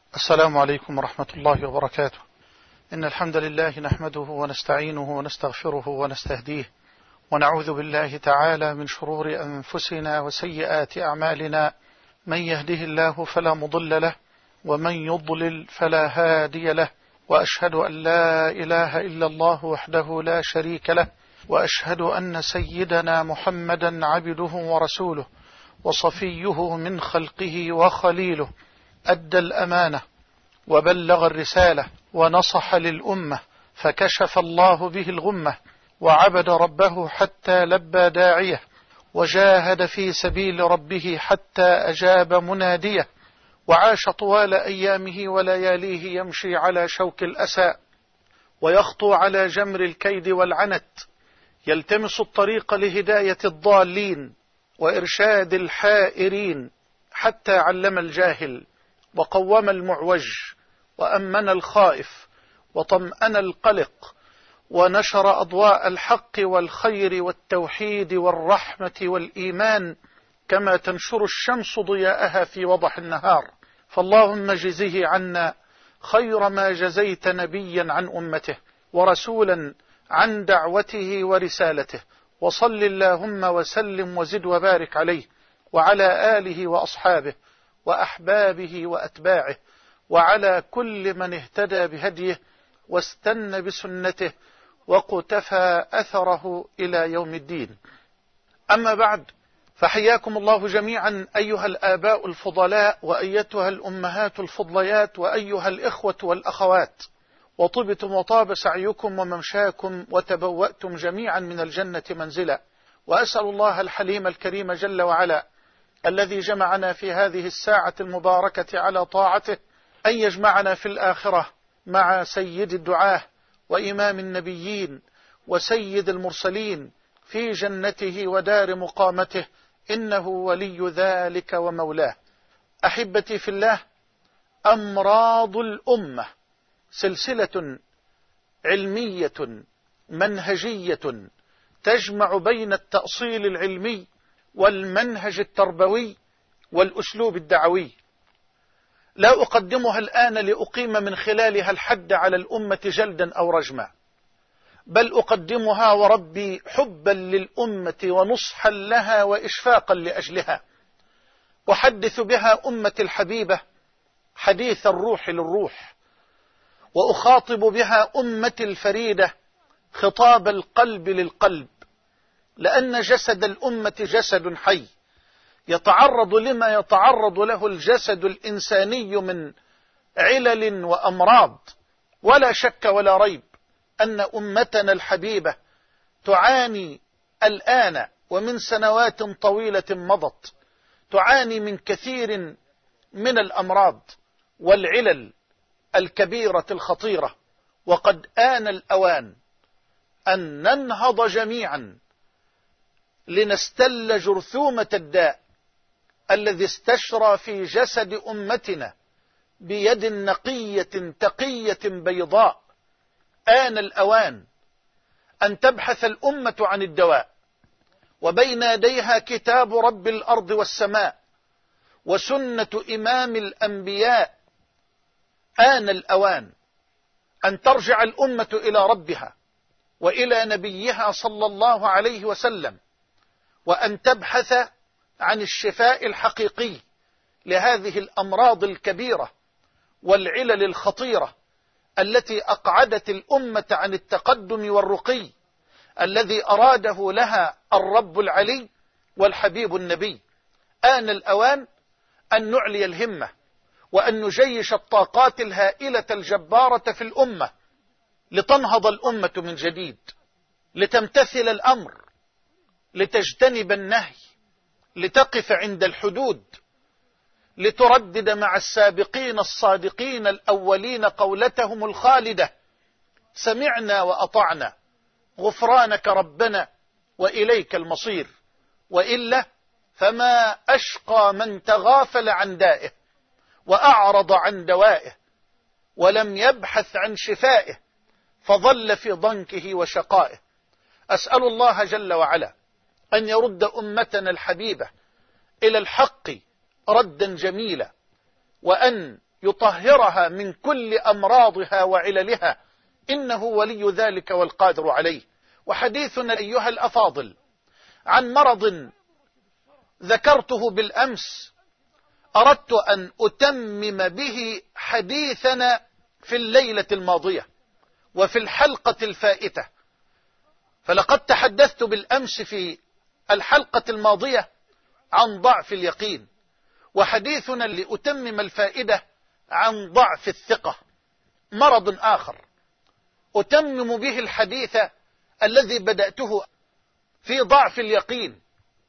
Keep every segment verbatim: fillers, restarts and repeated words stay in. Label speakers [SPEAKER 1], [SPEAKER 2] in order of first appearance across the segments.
[SPEAKER 1] السلام عليكم ورحمة الله وبركاته. إن الحمد لله نحمده ونستعينه ونستغفره ونستهديه، ونعوذ بالله تعالى من شرور أنفسنا وسيئات أعمالنا. من يهده الله فلا مضل له، ومن يضلل فلا هادي له، وأشهد أن لا إله إلا الله وحده لا شريك له، وأشهد أن سيدنا محمدا عبده ورسوله وصفيه من خلقه وخليله، أدى الأمانة وبلغ الرسالة ونصح للأمة، فكشف الله به الغمة، وعبد ربه حتى لبى داعيه، وجاهد في سبيل ربه حتى أجاب مناديه، وعاش طوال أيامه ولياليه يمشي على شوك الأسى، ويخطو على جمر الكيد والعنت، يلتمس الطريق لهداية الضالين وإرشاد الحائرين، حتى علم الجاهل وقوم المعوج وأمن الخائف وطمأن القلق، ونشر أضواء الحق والخير والتوحيد والرحمة والإيمان كما تنشر الشمس ضياءها في وضح النهار. فاللهم جزه عنا خير ما جزيت نبيا عن أمته ورسولا عن دعوته ورسالته، وصل اللهم وسلم وزد وبارك عليه وعلى آله وأصحابه وأحبابه وأتباعه، وعلى كل من اهتدى بهديه واستنى بسنته وقتفى أثره إلى يوم الدين. أما بعد، فحياكم الله جميعا أيها الآباء الفضلاء، وأيتها الأمهات الفضليات، وأيها الإخوة والأخوات، وطبتم وطاب سعيكم وممشاكم، وتبوأتم جميعا من الجنة منزلا. وأسأل الله الحليم الكريم جل وعلا الذي جمعنا في هذه الساعة المباركة على طاعته أن يجمعنا في الآخرة مع سيد الدعاة وإمام النبيين وسيد المرسلين في جنته ودار مقامته، إنه ولي ذلك ومولاه. أحبتي في الله، أمراض الأمة سلسلة علمية منهجية تجمع بين التأصيل العلمي والمنهج التربوي والأسلوب الدعوي. لا أقدمها الآن لأقيم من خلالها الحد على الأمة جلدا أو رجما، بل أقدمها وربي حبا للأمة ونصحا لها وإشفاقا لأجلها، أحدث بها أمة الحبيبة حديث الروح للروح، وأخاطب بها أمة الفريدة خطاب القلب للقلب، لأن جسد الأمة جسد حي يتعرض لما يتعرض له الجسد الإنساني من علل وأمراض. ولا شك ولا ريب أن أمتنا الحبيبة تعاني الآن ومن سنوات طويلة مضت، تعاني من كثير من الأمراض والعلل الكبيرة الخطيرة، وقد آن الأوان أن ننهض جميعا لنستل جرثومة الداء الذي استشرى في جسد أمتنا بيد نقية تقية بيضاء. آن الأوان أن تبحث الأمة عن الدواء، وبين يديها كتاب رب الأرض والسماء وسنة إمام الأنبياء. آن الأوان أن ترجع الأمة إلى ربها وإلى نبيها صلى الله عليه وسلم، وأن تبحث عن الشفاء الحقيقي لهذه الأمراض الكبيرة والعلل الخطيرة التي أقعدت الأمة عن التقدم والرقي الذي أراده لها الرب العلي والحبيب النبي. آن الأوان أن نعلي الهمة وأن نجيش الطاقات الهائلة الجبارة في الأمة لتنهض الأمة من جديد، لتمتثل الأمر، لتجتنب النهي، لتقف عند الحدود، لتردد مع السابقين الصادقين الأولين قولتهم الخالدة: سمعنا وأطعنا غفرانك ربنا وإليك المصير. وإلا فما أشقى من تغافل عن دائه وأعرض عن دوائه ولم يبحث عن شفائه، فظل في ضنكه وشقائه. أسأل الله جل وعلا أن يرد أمتنا الحبيبة إلى الحق ردا جميلا، وأن يطهرها من كل أمراضها وعللها، إنه ولي ذلك والقادر عليه. وحديثنا أيها الأفاضل عن مرض ذكرته بالأمس أردت أن أتمم به حديثنا في الليلة الماضية وفي الحلقة الفائتة. فلقد تحدثت بالأمس في الحلقة الماضية عن ضعف اليقين، وحديثنا لأتمم الفائدة عن ضعف الثقة، مرض آخر أتمم به الحديث الذي بدأته في ضعف اليقين.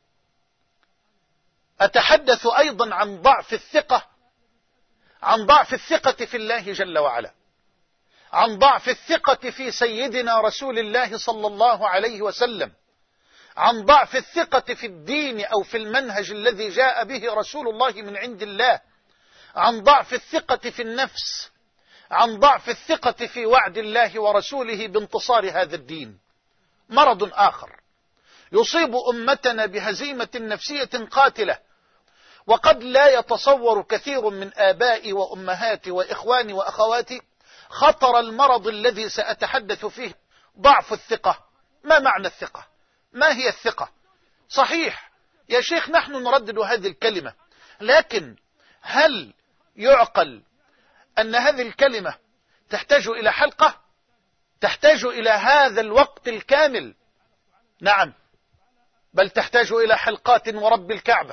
[SPEAKER 1] أتحدث أيضا عن ضعف الثقة، عن ضعف الثقة في الله جل وعلا، عن ضعف الثقة في سيدنا رسول الله صلى الله عليه وسلم، عن ضعف الثقة في الدين أو في المنهج الذي جاء به رسول الله من عند الله، عن ضعف الثقة في النفس، عن ضعف الثقة في وعد الله ورسوله بانتصار هذا الدين. مرض آخر يصيب أمتنا بهزيمة نفسية قاتلة، وقد لا يتصور كثير من آبائي وأمهاتي وإخواني وأخواتي خطر المرض الذي سأتحدث فيه، ضعف الثقة. ما معنى الثقة؟ ما هي الثقة؟ صحيح يا شيخ نحن نردد هذه الكلمة، لكن هل يعقل أن هذه الكلمة تحتاج إلى حلقة؟ تحتاج إلى هذا الوقت الكامل؟ نعم، بل تحتاج إلى حلقات ورب الكعبة.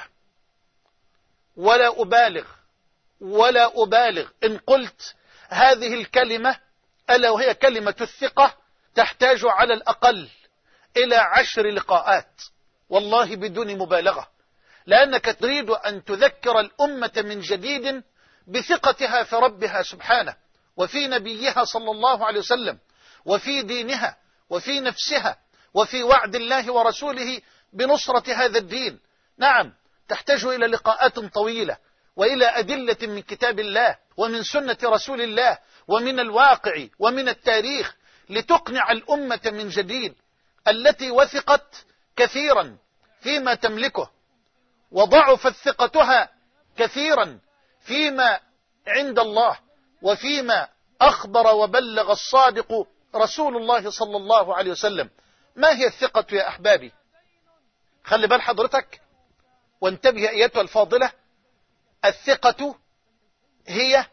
[SPEAKER 1] ولا أبالغ ولا أبالغ إن قلت هذه الكلمة ألا وهي كلمة الثقة تحتاج على الأقل إلى عشر لقاءات، والله بدون مبالغة، لأنك تريد أن تذكر الأمة من جديد بثقتها في ربها سبحانه وفي نبيها صلى الله عليه وسلم وفي دينها وفي نفسها وفي وعد الله ورسوله بنصرة هذا الدين. نعم، تحتاج إلى لقاءات طويلة وإلى أدلة من كتاب الله ومن سنة رسول الله ومن الواقع ومن التاريخ لتقنع الأمة من جديد التي وثقت كثيرا فيما تملكه وضعفت ثقتها كثيرا فيما عند الله وفيما أخبر وبلغ الصادق رسول الله صلى الله عليه وسلم. ما هي الثقة يا أحبابي؟ خلي بال حضرتك وانتبه أيتها الفاضلة، الثقة هي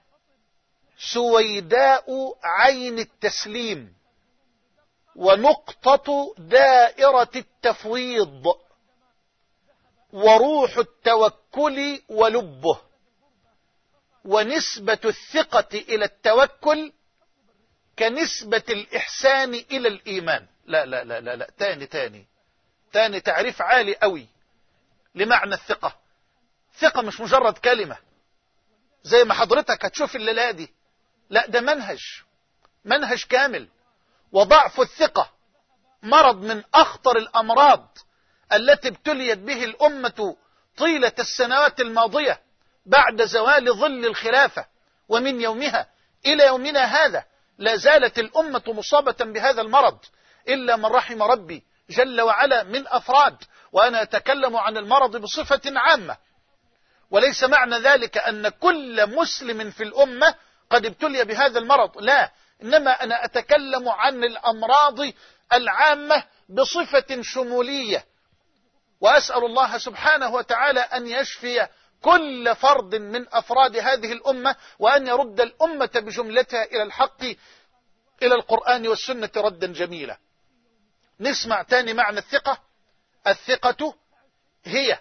[SPEAKER 1] سويداء عين التسليم ونقطة دائرة التفويض وروح التوكل ولبه، ونسبة الثقة إلى التوكل كنسبة الإحسان إلى الإيمان. لا لا لا لا, لا. تاني تاني تاني تعريف عالي قوي لمعنى الثقة. ثقة مش مجرد كلمة زي ما حضرتك هتشوف الليلة دي، لا، ده منهج منهج كامل. وضعف الثقة مرض من أخطر الأمراض التي ابتليت به الأمة طيلة السنوات الماضية بعد زوال ظل الخلافة، ومن يومها إلى يومنا هذا لا زالت الأمة مصابة بهذا المرض إلا من رحم ربي جل وعلا من أفراد، وأنا أتكلم عن المرض بصفة عامة، وليس معنى ذلك أن كل مسلم في الأمة قد ابتلي بهذا المرض، لا، إنما أنا أتكلم عن الأمراض العامة بصفة شمولية، وأسأل الله سبحانه وتعالى أن يشفي كل فرد من أفراد هذه الأمة، وأن يرد الأمة بجملتها إلى الحق إلى القرآن والسنة ردا جميلا. نسمع تاني معنى الثقة. الثقة هي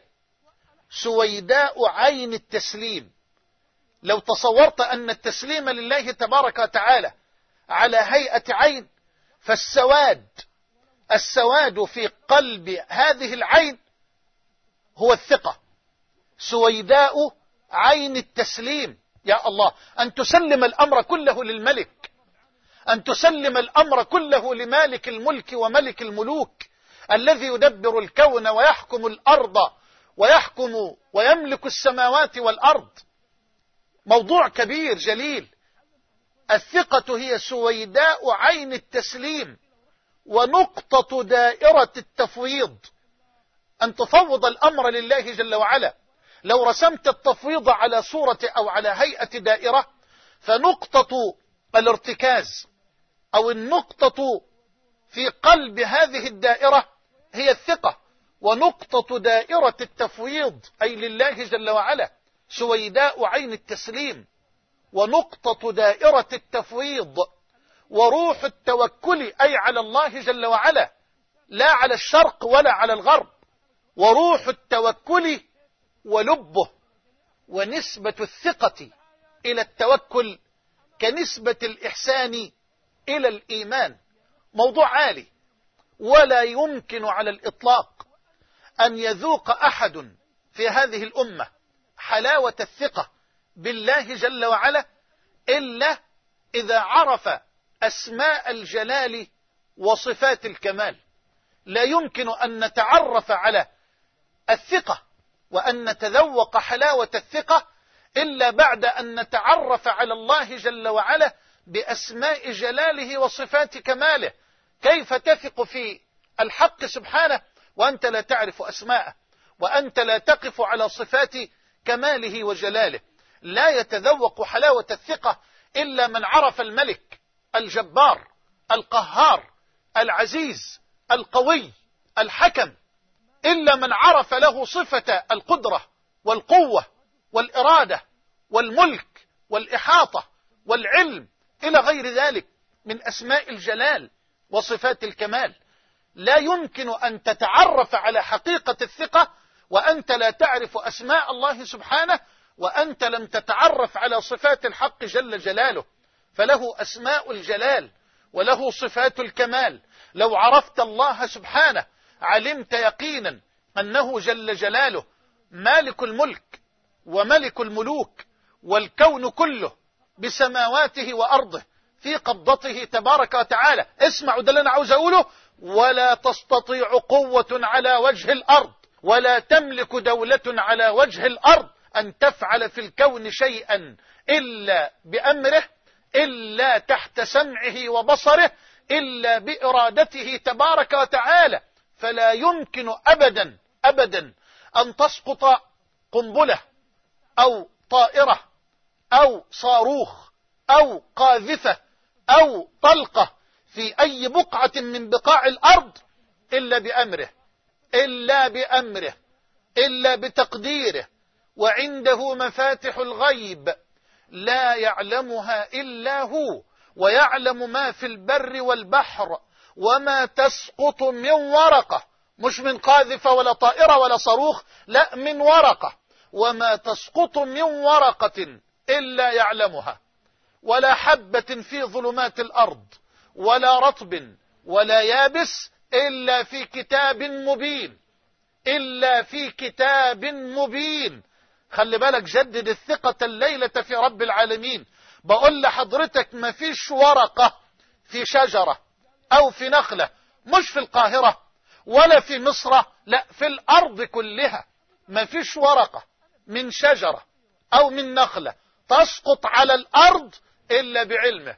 [SPEAKER 1] سويداء عين التسليم. لو تصورت أن التسليم لله تبارك وتعالى على هيئة عين، فالسواد السواد في قلب هذه العين هو الثقة. سويداء عين التسليم، يا الله، أن تسلم الأمر كله للملك، أن تسلم الأمر كله لمالك الملك وملك الملوك الذي يدبر الكون ويحكم الأرض ويحكم ويملك السماوات والأرض. موضوع كبير جليل. الثقة هي سويداء عين التسليم ونقطة دائرة التفويض، أن تفوض الأمر لله جل وعلا. لو رسمت التفويض على صورة أو على هيئة دائرة فنقطة الارتكاز أو النقطة في قلب هذه الدائرة هي الثقة، ونقطة دائرة التفويض أي لله جل وعلا سويداء عين التسليم، ونقطة دائرة التفويض وروح التوكل أي على الله جل وعلا لا على الشرق ولا على الغرب، وروح التوكل ولبه. ونسبة الثقة إلى التوكل كنسبة الإحسان إلى الإيمان، موضوع عالي، ولا يمكن على الإطلاق أن يذوق أحد في هذه الأمة حلاوة الثقة بالله جل وعلا إلا إذا عرف أسماء الجلال وصفات الكمال. لا يمكن أن نتعرف على الثقة وأن نتذوق حلاوة الثقة إلا بعد أن نتعرف على الله جل وعلا بأسماء جلاله وصفات كماله. كيف تثق في الحق سبحانه وأنت لا تعرف أسماءه، وأنت لا تقف على صفات كماله وجلاله؟ لا يتذوق حلاوة الثقة إلا من عرف الملك الجبار القهار العزيز القوي الحكم، إلا من عرف له صفة القدرة والقوة والإرادة والملك والإحاطة والعلم إلى غير ذلك من أسماء الجلال وصفات الكمال. لا يمكن أن تتعرف على حقيقة الثقة وأنت لا تعرف أسماء الله سبحانه، وأنت لم تتعرف على صفات الحق جل جلاله، فله أسماء الجلال وله صفات الكمال. لو عرفت الله سبحانه علمت يقينا أنه جل جلاله مالك الملك وملك الملوك، والكون كله بسماواته وأرضه في قبضته تبارك وتعالى. اسمعوا ده اللي أنا عاوز أقوله: ولا تستطيع قوة على وجه الأرض ولا تملك دولة على وجه الأرض أن تفعل في الكون شيئا إلا بأمره، إلا تحت سمعه وبصره، إلا بإرادته تبارك وتعالى. فلا يمكن أبدا أبدا أن تسقط قنبلة أو طائرة أو صاروخ أو قاذفة أو طلقة في أي بقعة من بقاع الأرض إلا بأمره، إلا بأمره، إلا بتقديره. وعنده مفاتح الغيب لا يعلمها إلا هو، ويعلم ما في البر والبحر، وما تسقط من ورقة، مش من قاذفة ولا طائرة ولا صاروخ، لا، من ورقة. وما تسقط من ورقة إلا يعلمها، ولا حبة في ظلمات الأرض ولا رطب ولا يابس إلا في كتاب مبين، إلا في كتاب مبين. خلي بالك، جدد الثقة الليلة في رب العالمين. بقول لحضرتك ما فيش ورقة في شجرة أو في نخلة، مش في القاهرة ولا في مصر، لا، في الأرض كلها ما فيش ورقة من شجرة أو من نخلة تسقط على الأرض إلا بعلمه.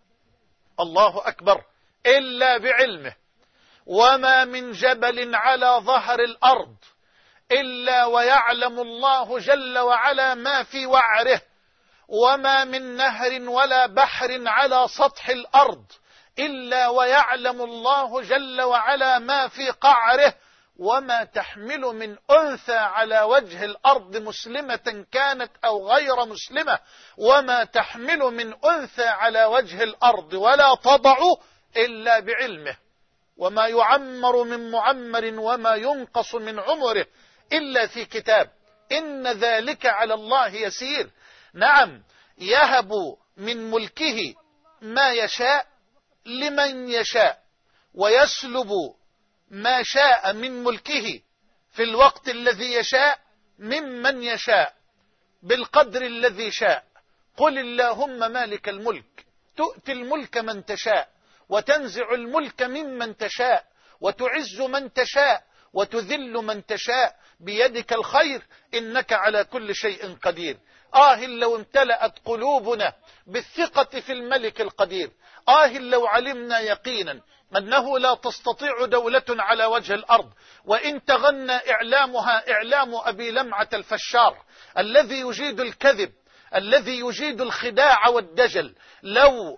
[SPEAKER 1] الله أكبر، إلا بعلمه. وما من جبل على ظهر الأرض إلا ويعلم الله جل وعلا ما في وعره، وما من نهر ولا بحر على سطح الأرض إلا ويعلم الله جل وعلا ما في قعره، وما تحمل من أنثى على وجه الأرض مسلمة كانت أو غير مسلمة، وما تحمل من أنثى على وجه الأرض ولا تضع إلا بعلمه، وما يعمر من معمر وما ينقص من عمره إلا في كتاب، إن ذلك على الله يسير. نعم، يهب من ملكه ما يشاء لمن يشاء، ويسلب ما شاء من ملكه في الوقت الذي يشاء ممن يشاء بالقدر الذي شاء. قل اللهم مالك الملك تؤتي الملك من تشاء، وتنزع الملك ممن تشاء، وتعز من تشاء، وتذل من تشاء، بيدك الخير إنك على كل شيء قدير. آه لو امتلأت قلوبنا بالثقة في الملك القدير، آه لو علمنا يقينا أنه لا تستطيع دولة على وجه الأرض وإن تغنى إعلامها إعلام أبي لمعة الفشار الذي يجيد الكذب الذي يجيد الخداع والدجل، لو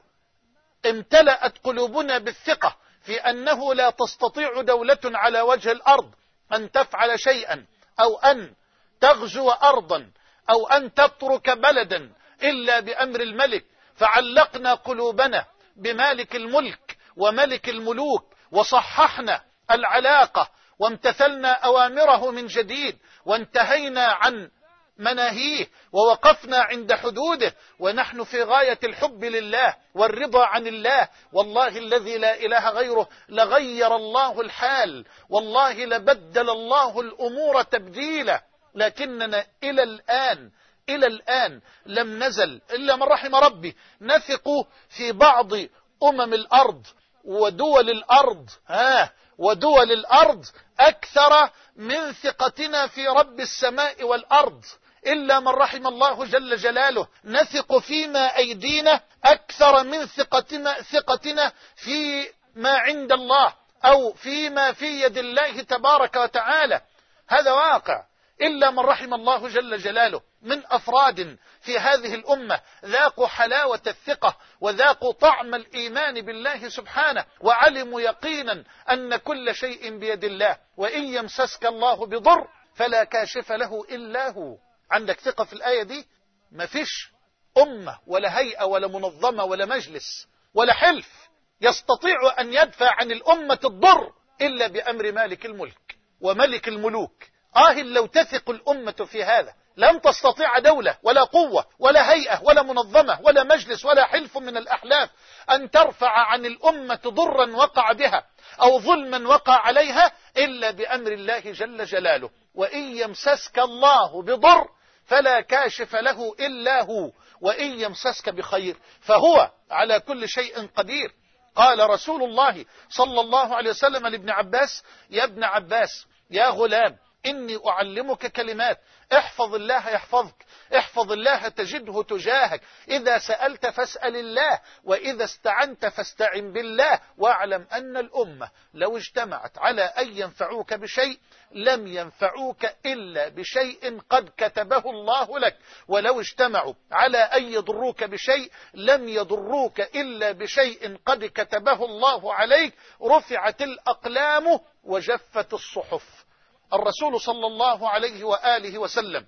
[SPEAKER 1] امتلأت قلوبنا بالثقة في أنه لا تستطيع دولة على وجه الأرض أن تفعل شيئا أو أن تغزو أرضا أو أن تترك بلدا إلا بأمر الملك، فعلقنا قلوبنا بمالك الملك وملك الملوك وصححنا العلاقة وامتثلنا أوامره من جديد وانتهينا عن مناهيه ووقفنا عند حدوده، ونحن في غاية الحب لله والرضا عن الله، والله الذي لا إله غيره لغير الله الحال، والله لبدل الله الأمور تبديلا. لكننا إلى الآن إلى الآن لم نزل إلا من رحم ربي نثق في بعض أمم الأرض ودول الأرض ها ودول الأرض أكثر من ثقتنا في رب السماء والأرض، إلا من رحم الله جل جلاله نثق فيما أيدينا أكثر من ثقتنا, ثقتنا في ما عند الله أو فيما في يد الله تبارك وتعالى. هذا واقع. إلا من رحم الله جل جلاله من أفراد في هذه الأمة ذاقوا حلاوة الثقة وذاقوا طعم الإيمان بالله سبحانه، وعلموا يقينا أن كل شيء بيد الله، وإن يمسسك الله بضر فلا كاشف له إلا هو. عندك ثقة في الآية دي؟ ما فيش أمة ولا هيئة ولا منظمة ولا مجلس ولا حلف يستطيع أن يدفع عن الأمة الضر إلا بأمر مالك الملك وملك الملوك. آه لو تثق الأمة في هذا لن تستطيع دولة ولا قوة ولا هيئة ولا منظمة ولا مجلس ولا حلف من الأحلاف أن ترفع عن الأمة ضرا وقع بها أو ظلما وقع عليها إلا بأمر الله جل جلاله. وإن يمسسك الله بضر فلا كاشف له إلا هو، وإن يمسسك بخير فهو على كل شيء قدير. قال رسول الله صلى الله عليه وسلم لابن عباس: يا ابن عباس يا غلام إني أعلمك كلمات، احفظ الله يحفظك، احفظ الله تجده تجاهك، إذا سألت فاسأل الله، وإذا استعنت فاستعن بالله، واعلم أن الأمة لو اجتمعت على أن ينفعوك بشيء لم ينفعوك إلا بشيء قد كتبه الله لك، ولو اجتمعوا على أن يضروك بشيء لم يضروك إلا بشيء قد كتبه الله عليك. رفعت الأقلام وجفت الصحف. الرسول صلى الله عليه وآله وسلم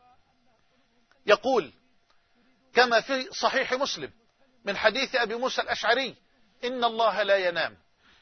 [SPEAKER 1] يقول كما في صحيح مسلم من حديث أبي موسى الأشعري: إن الله لا ينام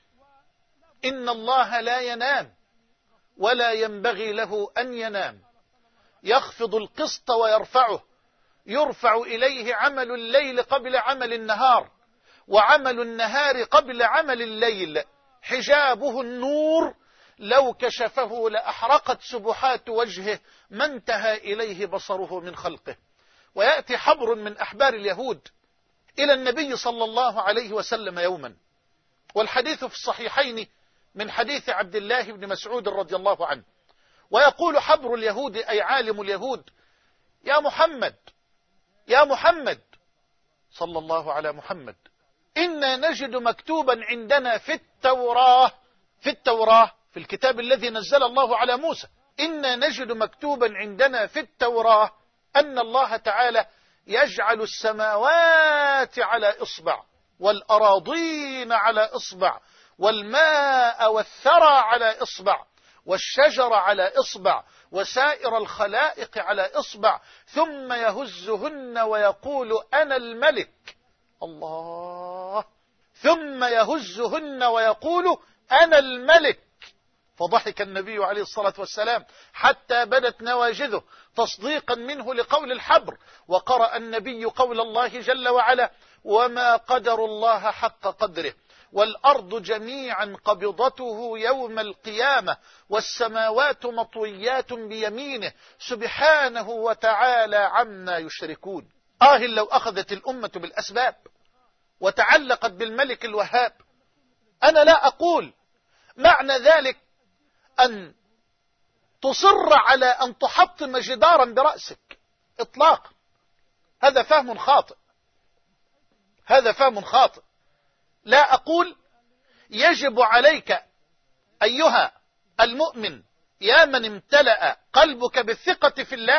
[SPEAKER 1] إن الله لا ينام ولا ينبغي له أن ينام، يخفض القسط ويرفعه، يرفع إليه عمل الليل قبل عمل النهار، وعمل النهار قبل عمل الليل، حجابه النور، لو كشفه لأحرقت سبحات وجهه ما انتهى إليه بصره من خلقه. ويأتي حبر من أحبار اليهود إلى النبي صلى الله عليه وسلم يوما، والحديث في الصحيحين من حديث عبد الله بن مسعود رضي الله عنه، ويقول حبر اليهود أي عالم اليهود: يا محمد يا محمد صلى الله على محمد، إنا نجد مكتوبا عندنا في التوراة في التوراة في الكتاب الذي نزل الله على موسى، إنا نجد مكتوبا عندنا في التوراة أن الله تعالى يجعل السماوات على إصبع، والأراضين على إصبع، والماء والثرى على إصبع، والشجر على إصبع، وسائر الخلائق على إصبع، ثم يهزهن ويقول أنا الملك. الله. ثم يهزهن ويقول أنا الملك. فضحك النبي عليه الصلاة والسلام حتى بدت نواجذه تصديقا منه لقول الحبر، وقرأ النبي قول الله جل وعلا: وما قدر الله حق قدره، والأرض جميعا قبضته يوم القيامة، والسماوات مطويات بيمينه، سبحانه وتعالى عما يشركون. آه لو أخذت الأمة بالأسباب وتعلقت بالملك الوهاب. أنا لا أقول معنى ذلك أن تصر على أن تحطم جدارا برأسك إطلاقا، هذا فهم خاطئ هذا فهم خاطئ. لا أقول يجب عليك أيها المؤمن يا من امتلأ قلبك بالثقة في الله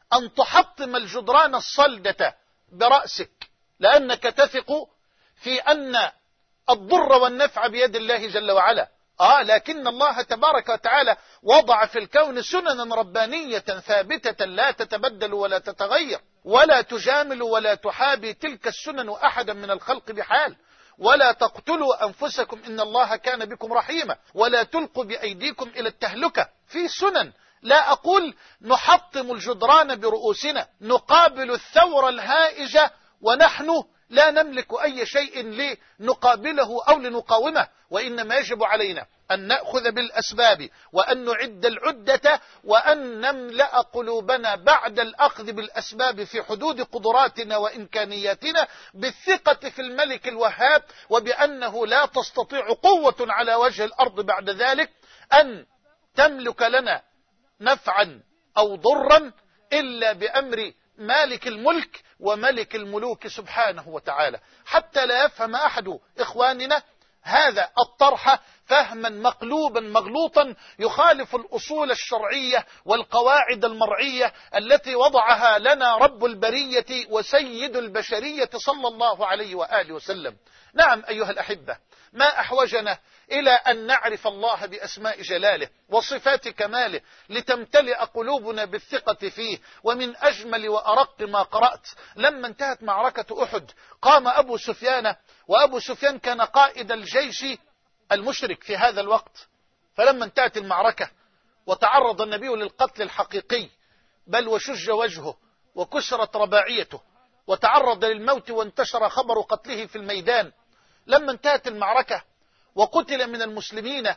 [SPEAKER 1] أن تحطم الجدران الصلدة برأسك، لأنك تثق في أن الضر والنفع بيد الله جل وعلا. آه لكن الله تبارك وتعالى وضع في الكون سننا ربانية ثابتة لا تتبدل ولا تتغير، ولا تجامل ولا تحابي تلك السنن أحدا من الخلق بحال. ولا تقتلوا أنفسكم إن الله كان بكم رحيما، ولا تلقوا بأيديكم إلى التهلكة. في سنن، لا أقول نحطم الجدران برؤوسنا، نقابل الثورة الهائجة ونحن لا نملك أي شيء لنقابله أو لنقاومه، وإنما يجب علينا أن نأخذ بالأسباب وأن نعد العدة وأن نملأ قلوبنا بعد الأخذ بالأسباب في حدود قدراتنا وإمكانياتنا بالثقة في الملك الوهاب، وبأنه لا تستطيع قوة على وجه الأرض بعد ذلك أن تملك لنا نفعا أو ضرا إلا بأمر مالك الملك وملك الملوك سبحانه وتعالى. حتى لا يفهم أحد إخواننا هذا الطرح فهما مقلوبا مغلوطا يخالف الأصول الشرعية والقواعد المرعية التي وضعها لنا رب البرية وسيد البشرية صلى الله عليه وآله وسلم. نعم أيها الأحبة، ما أحوجنا إلى أن نعرف الله بأسماء جلاله وصفات كماله لتمتلئ قلوبنا بالثقة فيه. ومن أجمل وأرق ما قرأت لما انتهت معركة أحد، قام أبو سفيان، وأبو سفيان كان قائد الجيش المشرك في هذا الوقت، فلما انتهت المعركة وتعرض النبي للقتل الحقيقي بل وشج وجهه وكسرت رباعيته وتعرض للموت وانتشر خبر قتله في الميدان، لما انتهت المعركة وقتل من المسلمين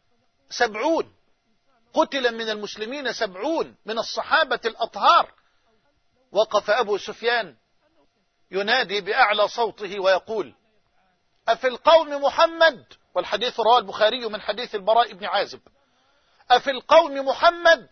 [SPEAKER 1] سبعون قتل من المسلمين سبعون من الصحابة الأطهار، وقف أبو سفيان ينادي بأعلى صوته ويقول: أفي القوم محمد؟ والحديث رواه البخاري من حديث البراء بن عازب: أفي القوم محمد؟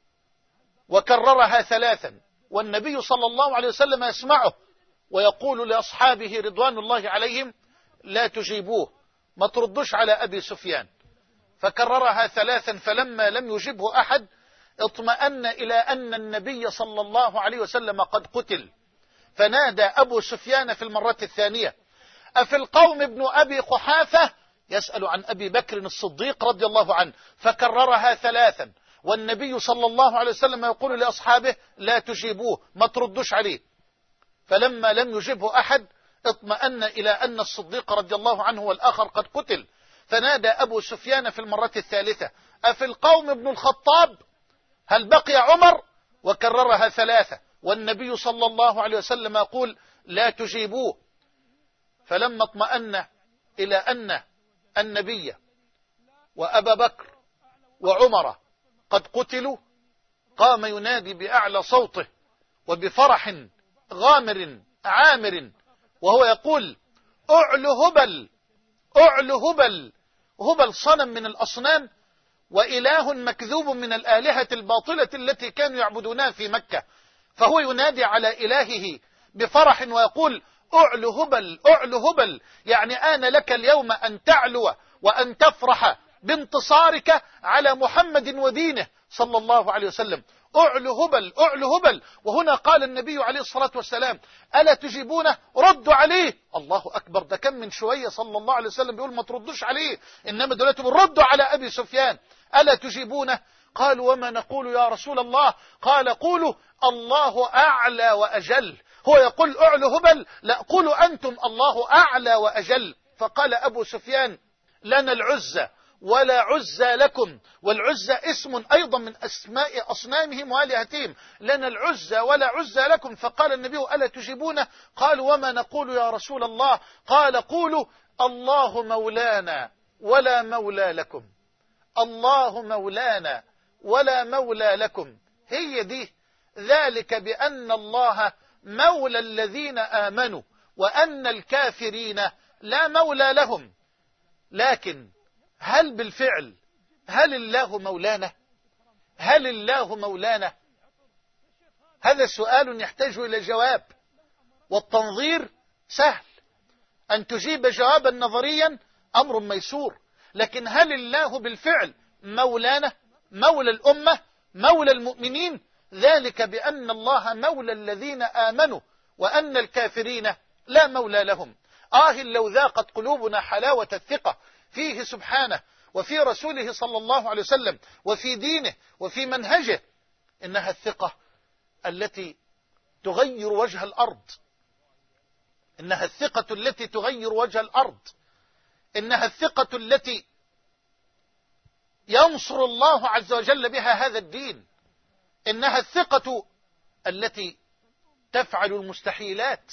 [SPEAKER 1] وكررها ثلاثا، والنبي صلى الله عليه وسلم يسمعه ويقول لأصحابه رضوان الله عليهم: لا تجيبوه، ما تردوش على أبي سفيان. فكررها ثلاثا، فلما لم يجبه أحد اطمأن إلى أن النبي صلى الله عليه وسلم قد قتل، فنادى أبو سفيان في المرة الثانية: أفي القوم ابن أبي قحافة؟ يسأل عن أبي بكر الصديق رضي الله عنه، فكررها ثلاثا، والنبي صلى الله عليه وسلم يقول لأصحابه: لا تجيبوه، ما تردوش عليه. فلما لم يجبه أحد اطمأن إلى أن الصديق رضي الله عنه والآخر قد قتل، فنادى أبو سفيان في المرة الثالثة: أفي القوم ابن الخطاب؟ هل بقي عمر؟ وكررها ثلاثة، والنبي صلى الله عليه وسلم يقول: لا تجيبوه. فلما اطمأن إلى أن النبي وأبا بكر وعمر قد قتلوا قام ينادي بأعلى صوته وبفرح غامر عامر وهو يقول: أعل هبل، أعل هبل. هبل صنم من الأصنام وإله مكذوب من الآلهة الباطلة التي كانوا يعبدونها في مكة، فهو ينادي على إلهه بفرح ويقول: أعل هبل، أعل هبل، يعني آن لك اليوم أن تعلو وأن تفرح بانتصارك على محمد ودينه صلى الله عليه وسلم. أعل هبل، أعل هبل. وهنا قال النبي عليه الصلاة والسلام: ألا تجيبونه؟ ردوا عليه. الله أكبر، ده كم من شوية صلى الله عليه وسلم بيقول ما تردوش عليه، إنما دلوقتي ردوا على أبي سفيان. ألا تجيبونه؟ قالوا: وما نقول يا رسول الله؟ قال: قولوا الله أعلى وأجل. هو يقول أعل هبل؟ لا، قولوا أنتم الله أعلى وأجل. فقال أبو سفيان: لنا العزة ولا عزى لكم، والعزة اسم أيضا من أسماء أصنامهم وآلهتهم، لنا العزة ولا عزى لكم. فقال النبي: ألا تجيبونه؟ قالوا: وما نقول يا رسول الله؟ قال: قولوا الله مولانا ولا مولى لكم، الله مولانا ولا مولى لكم. هي دي، ذلك بأن الله مولى الذين آمنوا وأن الكافرين لا مولى لهم. لكن هل بالفعل هل الله مولانا؟ هل الله مولانا؟ هذا سؤال يحتاج إلى جواب، والتنظير سهل، أن تجيب جوابا نظريا أمر ميسور، لكن هل الله بالفعل مولانا، مولى الأمة، مولى المؤمنين؟ ذلك بأن الله مولى الذين آمنوا وأن الكافرين لا مولى لهم. آه لو ذاقت قلوبنا حلاوة الثقة فيه سبحانه وفي رسوله صلى الله عليه وسلم وفي دينه وفي منهجه. إنها الثقة التي تغير وجه الأرض، إنها الثقة التي تغير وجه الأرض، إنها الثقة التي ينصر الله عز وجل بها هذا الدين، إنها الثقة التي تفعل المستحيلات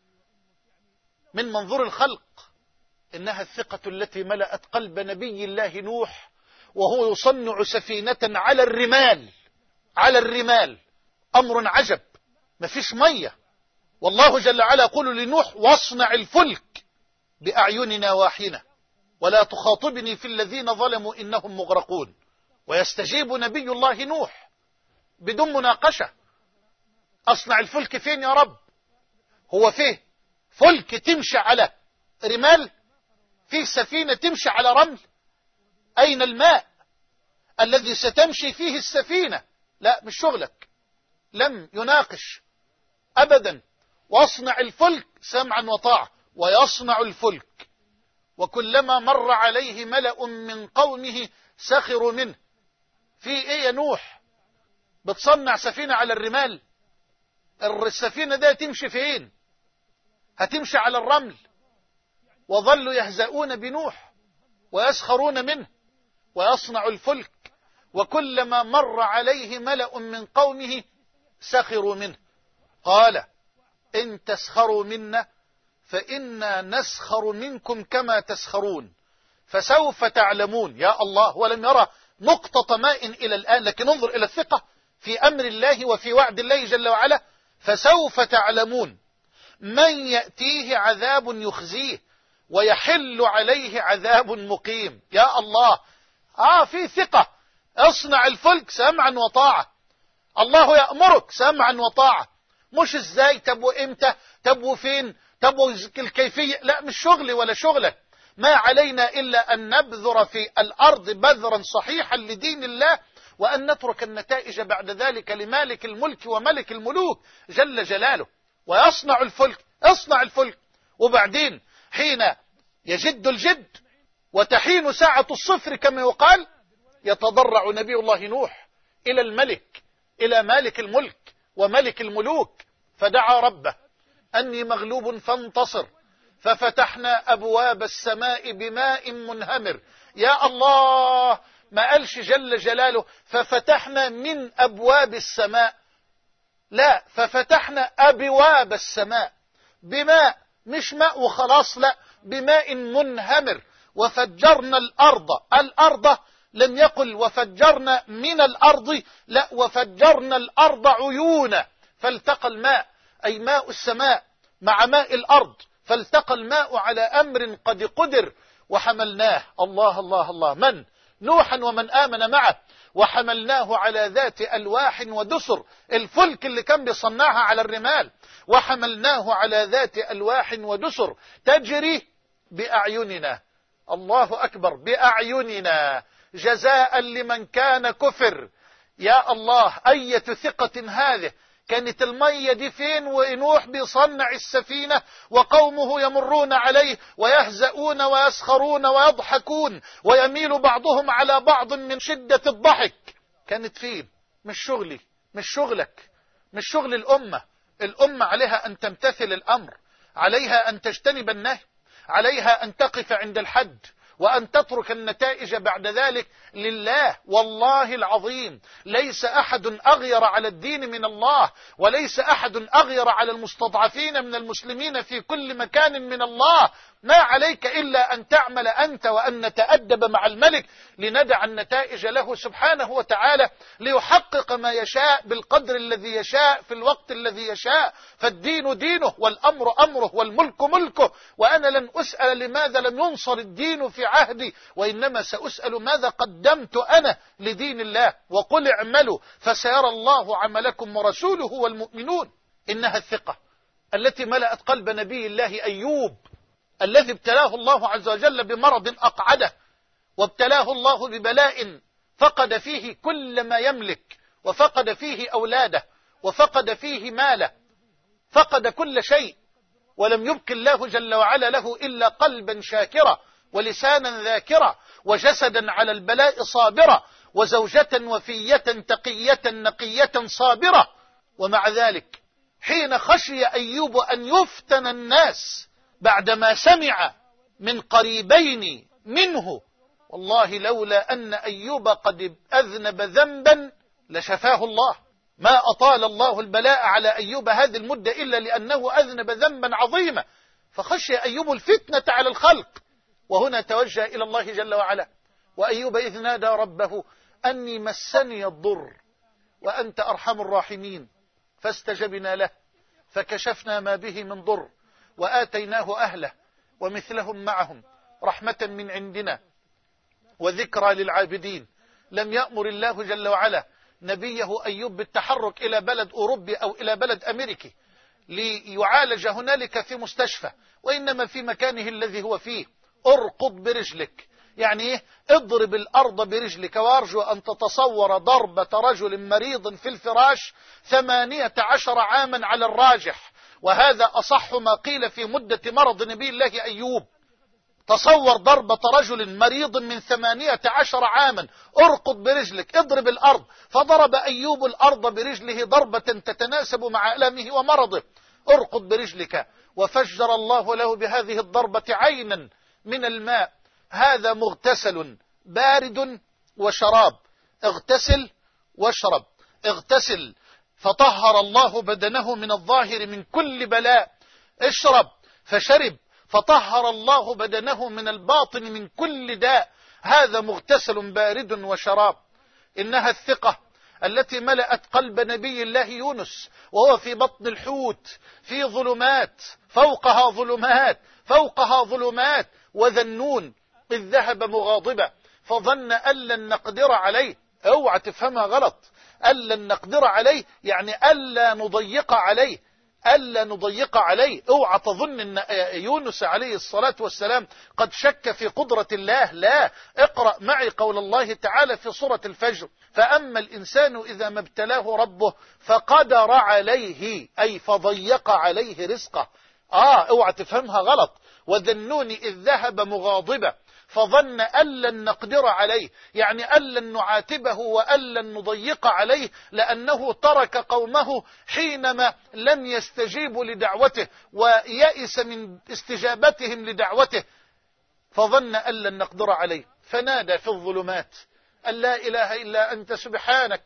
[SPEAKER 1] من منظور الخلق، إنها الثقة التي ملأت قلب نبي الله نوح وهو يصنع سفينة على الرمال، على الرمال، أمر عجب، ما فيش مية، والله جل وعلا يقول لنوح واصنع الفلك بأعيننا واحينا ولا تخاطبني في الذين ظلموا إنهم مغرقون. ويستجيب نبي الله نوح بدون مناقشة، أصنع الفلك فين يا رب؟ هو فيه فلك تمشي على رمال؟ فيه سفينة تمشي على رمل؟ أين الماء الذي ستمشي فيه السفينة؟ لا، مش شغلك. لم يناقش أبدا. واصنع الفلك سمعا وطاعة. ويصنع الفلك وكلما مر عليه ملأ من قومه سخروا منه. في ايه يا نوح؟ بتصنع سفينة على الرمال؟ السفينة ده تمشي فين؟ هتمشي على الرمل. وظلوا يهزؤون بنوح ويسخرون منه. ويصنع الفلك وكلما مر عليه ملأ من قومه سخروا منه. قال إن تسخروا منا فإنا نسخر منكم كما تسخرون فسوف تعلمون. يا الله، ولم يرى نقطة ماء إلى الآن، لكن انظر إلى الثقة في أمر الله وفي وعد الله جل وعلا. فسوف تعلمون من يأتيه عذاب يخزيه ويحل عليه عذاب مقيم. يا الله، آه في ثقة. اصنع الفلك سمعا وطاعة. الله يأمرك سمعا وطاعة، مش ازاي، طب وامتى، طب وفين، طب الكيفية. لا، مش شغلي ولا شغلك. ما علينا إلا أن نبذر في الأرض بذرا صحيحا لدين الله، وأن نترك النتائج بعد ذلك لمالك الملك وملك الملوك جل جلاله. ويصنع الفلك، اصنع الفلك. وبعدين حين يجد الجد وتحين ساعة الصفر كما يقال، يتضرع نبي الله نوح إلى الملك، إلى مالك الملك وملك الملوك، فدعا ربه أني مغلوب فانتصر، ففتحنا أبواب السماء بماء منهمر. يا الله، ما قالش جل جلاله ففتحنا من أبواب السماء، لا، ففتحنا أبواب السماء بماء، مش ماء وخلاص، لا، بماء منهمر. وفجرنا الأرض، الأرض لم يقل وفجرنا من الأرض، لا، وفجرنا الأرض عيونا، فالتقى الماء أي ماء السماء مع ماء الأرض، فالتقى الماء على أمر قد قدر. وحملناه، الله الله الله، من؟ نوحا ومن آمن معه. وحملناه على ذات ألواح ودسر، الفلك اللي كان بيصنعها على الرمال. وحملناه على ذات ألواح ودسر تجري بأعيننا. الله أكبر، بأعيننا جزاء لمن كان كفر. يا الله، أية ثقة هذه! كانت المية دي فين ونوح بيصنع السفينة وقومه يمرون عليه ويهزؤون ويسخرون ويضحكون ويميل بعضهم على بعض من شدة الضحك؟ كانت فين؟ مش شغلي، مش شغلك، مش شغل الأمة. الأمة عليها أن تمتثل الأمر، عليها أن تجتنب النهي، عليها أن تقف عند الحد، وأن تترك النتائج بعد ذلك لله. والله العظيم ليس أحد أغير على الدين من الله، وليس أحد أغير على المستضعفين من المسلمين في كل مكان من الله. ما عليك إلا أن تعمل أنت وأن نتأدب مع الملك لندع النتائج له سبحانه وتعالى، ليحقق ما يشاء بالقدر الذي يشاء في الوقت الذي يشاء. فالدين دينه والأمر أمره والملك ملكه. وأنا لن أسأل لماذا لم ينصر الدين في عهدي، وإنما سأسأل ماذا قدمت أنا لدين الله. وقل اعملوا فسيرى الله عملكم ورسوله والمؤمنون. إنها الثقة التي ملأت قلب نبي الله أيوب، الذي ابتلاه الله عز وجل بمرض أقعده، وابتلاه الله ببلاء فقد فيه كل ما يملك وفقد فيه أولاده وفقد فيه ماله، فقد كل شيء، ولم يبق الله جل وعلا له إلا قلبا شاكرا ولسانا ذاكرا وجسدا على البلاء صابرا وزوجة وفية تقية نقية صابرة. ومع ذلك حين خشي أيوب أن يفتن الناس بعدما سمع من قريبين منه، والله لولا أن أيوب قد أذنب ذنبا لشفاه الله، ما أطال الله البلاء على أيوب هذه المدة إلا لأنه أذنب ذنبا عظيما، فخشي أيوب الفتنة على الخلق. وهنا توجه إلى الله جل وعلا: وأيوب إذ نادى ربه أني مسني الضر وأنت أرحم الراحمين فاستجبنا له فكشفنا ما به من ضر وآتيناه أهله ومثلهم معهم رحمة من عندنا وذكرى للعابدين. لم يأمر الله جل وعلا نبيه أيوب بالتحرك إلى بلد أوروبي أو إلى بلد أمريكي ليعالج هنالك في مستشفى، وإنما في مكانه الذي هو فيه ارقض برجلك، يعني إيه؟ اضرب الأرض برجلك. وأرجو أن تتصور ضربة رجل مريض في الفراش ثمانية عشر عاما على الراجح، وهذا أصح ما قيل في مدة مرض نبي الله أيوب. تصور ضربة رجل مريض من ثمانية عشر عاما، ارقض برجلك، اضرب الأرض. فضرب أيوب الأرض برجله ضربة تتناسب مع ألمه ومرضه. ارقض برجلك، وفجر الله له بهذه الضربة عينا من الماء. هذا مغتسل بارد وشراب، اغتسل واشرب. اغتسل فطهر الله بدنه من الظاهر من كل بلاء، اشرب فشرب فطهر الله بدنه من الباطن من كل داء. هذا مغتسل بارد وشراب. إنها الثقة التي ملأت قلب نبي الله يونس وهو في بطن الحوت في ظلمات فوقها ظلمات فوقها ظلمات وذنون إذ ذهب مغاضبا فظن أن لن نقدر عليه. اوعى تفهمها غلط، أن لن نقدر عليه يعني ألا نضيق عليه، ألا نضيق عليه. اوعى تظن أن يونس عليه الصلاة والسلام قد شك في قدرة الله، لا. اقرأ معي قول الله تعالى في سورة الفجر: فأما الإنسان إذا ما ابتلاه ربه فقدر عليه، أي فضيق عليه رزقه. آه اوعى تفهمها غلط. وذنون إذ ذهب مغاضبا فظن أن لن نقدر عليه، يعني أن لن نعاتبه وأن لن نضيق عليه، لأنه ترك قومه حينما لم يستجيبوا لدعوته ويأس من استجابتهم لدعوته، فظن أن لن نقدر عليه فنادى في الظلمات أن لا إله إلا أنت سبحانك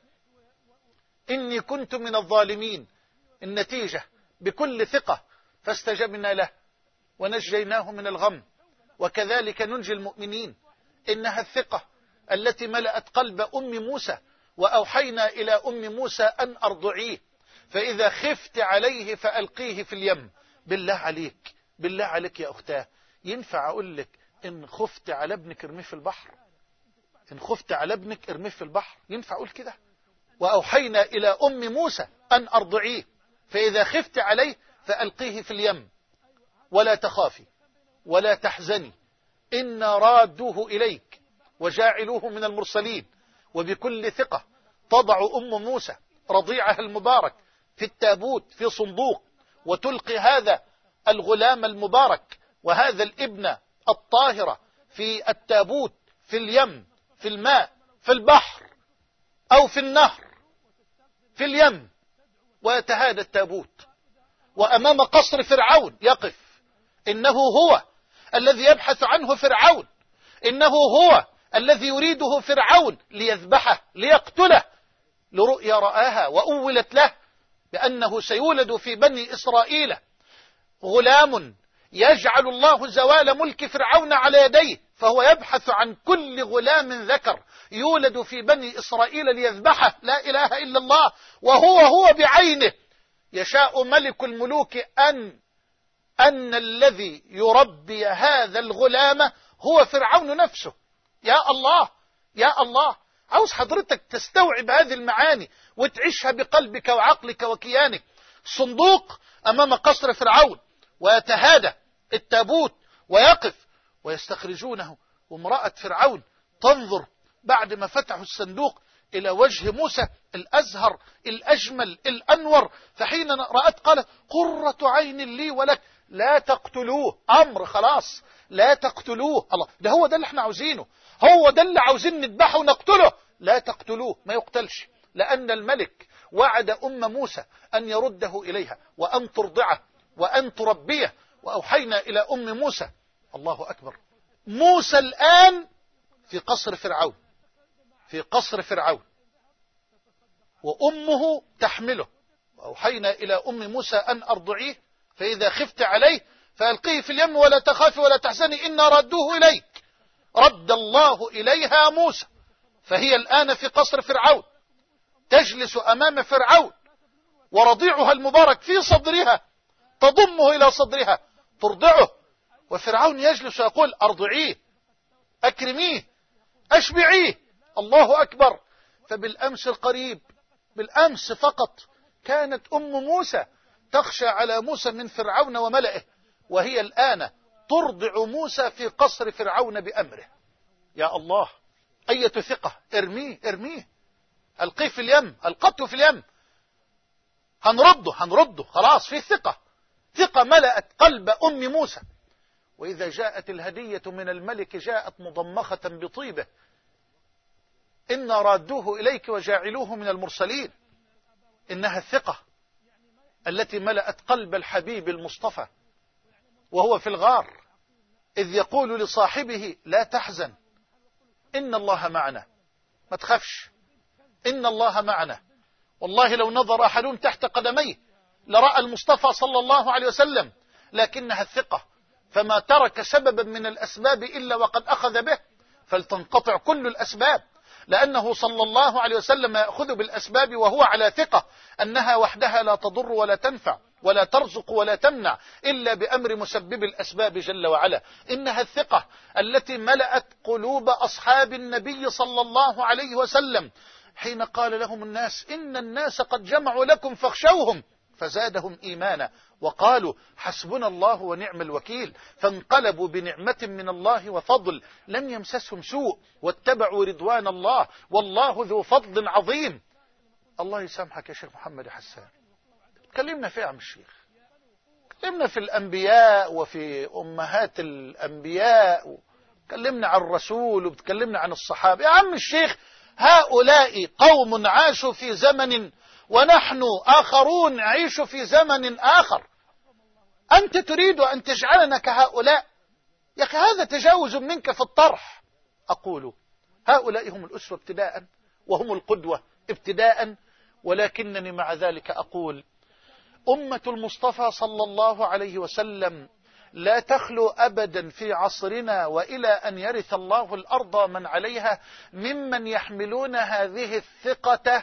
[SPEAKER 1] إني كنت من الظالمين. النتيجة بكل ثقة فاستجبنا له ونجيناه من الغم، وكذلك ننجي المؤمنين. إنها الثقة التي ملأت قلب أم موسى، وأوحينا إلى أم موسى أن أرضعيه فإذا خفت عليه فألقيه في اليم. بالله عليك، بالله عليك يا أختاه، ينفع أقول لك إن خفت على ابنك ارميه في البحر؟ إن خفت على ابنك ارميه في البحر، ينفع أقول كده؟ وأوحينا إلى أم موسى أن أرضعيه فإذا خفت عليه فألقيه في اليم ولا تخافي ولا تحزني إنا رادوه إليك وجاعلوه من المرسلين. وبكل ثقة تضع أم موسى رضيعها المبارك في التابوت في صندوق، وتلقي هذا الغلام المبارك وهذا الابن الطاهرة في التابوت في اليم، في الماء، في البحر أو في النهر، في اليم، ويتهادى التابوت وأمام قصر فرعون يقف. إنه هو الذي يبحث عنه فرعون، إنه هو الذي يريده فرعون ليذبحه ليقتله، لرؤيا رآها وأولت له بأنه سيولد في بني إسرائيل غلام يجعل الله زوال ملك فرعون على يديه، فهو يبحث عن كل غلام ذكر يولد في بني إسرائيل ليذبحه. لا إله إلا الله. وهو هو بعينه يشاء ملك الملوك أن أن الذي يربي هذا الغلام هو فرعون نفسه. يا الله يا الله، عاوز حضرتك تستوعب هذه المعاني وتعيشها بقلبك وعقلك وكيانك. صندوق أمام قصر فرعون ويتهادى التابوت ويقف ويستخرجونه، وامرأة فرعون تنظر بعد ما فتحوا الصندوق إلى وجه موسى الأزهر الأجمل الأنور، فحين رأت قال قرة عين لي ولك لا تقتلوه. أمر خلاص، لا تقتلوه. الله، ده هو ده اللي احنا عاوزينه، هو ده اللي عاوزين نذبحه ونقتله. لا تقتلوه، ما يقتلش، لأن الملك وعد أم موسى أن يرده إليها وأن ترضعه وأن تربيه، وأوحينا إلى أم موسى. الله أكبر. موسى الآن في قصر فرعون، في قصر فرعون، وأمه تحمله. وأوحينا إلى أم موسى أن أرضعيه، فإذا خفت عليه فألقيه في اليم ولا تخافي ولا تحزني إنا ردوه إليك. رد الله إليها موسى، فهي الآن في قصر فرعون، تجلس أمام فرعون ورضيعها المبارك في صدرها، تضمه إلى صدرها ترضعه، وفرعون يجلس يقول أرضعيه، أكرميه، أشبعيه. الله أكبر. فبالأمس القريب، بالأمس فقط، كانت أم موسى تخشى على موسى من فرعون وملئه، وهي الآن ترضع موسى في قصر فرعون بأمره. يا الله، أية ثقة. ارميه ارميه، ألقيه في اليم، ألقته في اليم، هنرده هنرده خلاص. في ثقة، ثقة ملأت قلب أم موسى. وإذا جاءت الهدية من الملك جاءت مضمخة بطيبه، إنا رادوه إليك وجاعلوه من المرسلين. إنها الثقة التي ملأت قلب الحبيب المصطفى وهو في الغار، إذ يقول لصاحبه لا تحزن إن الله معنا، ما تخافش إن الله معنا. والله لو نظر أحد تحت قدميه لرأى المصطفى صلى الله عليه وسلم، لكنها الثقة، فما ترك سببا من الأسباب إلا وقد أخذ به، فلتنقطع كل الأسباب، لأنه صلى الله عليه وسلم يأخذ بالأسباب وهو على ثقة أنها وحدها لا تضر ولا تنفع ولا ترزق ولا تمنع إلا بأمر مسبب الأسباب جل وعلا. إنها الثقة التي ملأت قلوب أصحاب النبي صلى الله عليه وسلم حين قال لهم الناس إن الناس قد جمعوا لكم فاخشوهم، فزادهم إيمانا وقالوا حسبنا الله ونعم الوكيل، فانقلبوا بنعمة من الله وفضل لم يمسسهم سوء واتبعوا رضوان الله والله ذو فضل عظيم. الله يسامحك يا شيخ محمد حسان، تكلمنا في عم الشيخ، تكلمنا في الأنبياء وفي أمهات الأنبياء، وتكلمنا عن الرسول وتكلمنا عن الصحابة. يا عم الشيخ، هؤلاء قوم عاشوا في زمن ونحن آخرون نعيش في زمن آخر، أنت تريد أن تجعلنا كهؤلاء؟ يا أخي هذا تجاوز منك في الطرح. أقول هؤلاء هم الأسوة ابتداء وهم القدوة ابتداء، ولكنني مع ذلك أقول أمة المصطفى صلى الله عليه وسلم لا تخلو أبدا في عصرنا وإلى أن يرث الله الأرض من عليها ممن يحملون هذه الثقة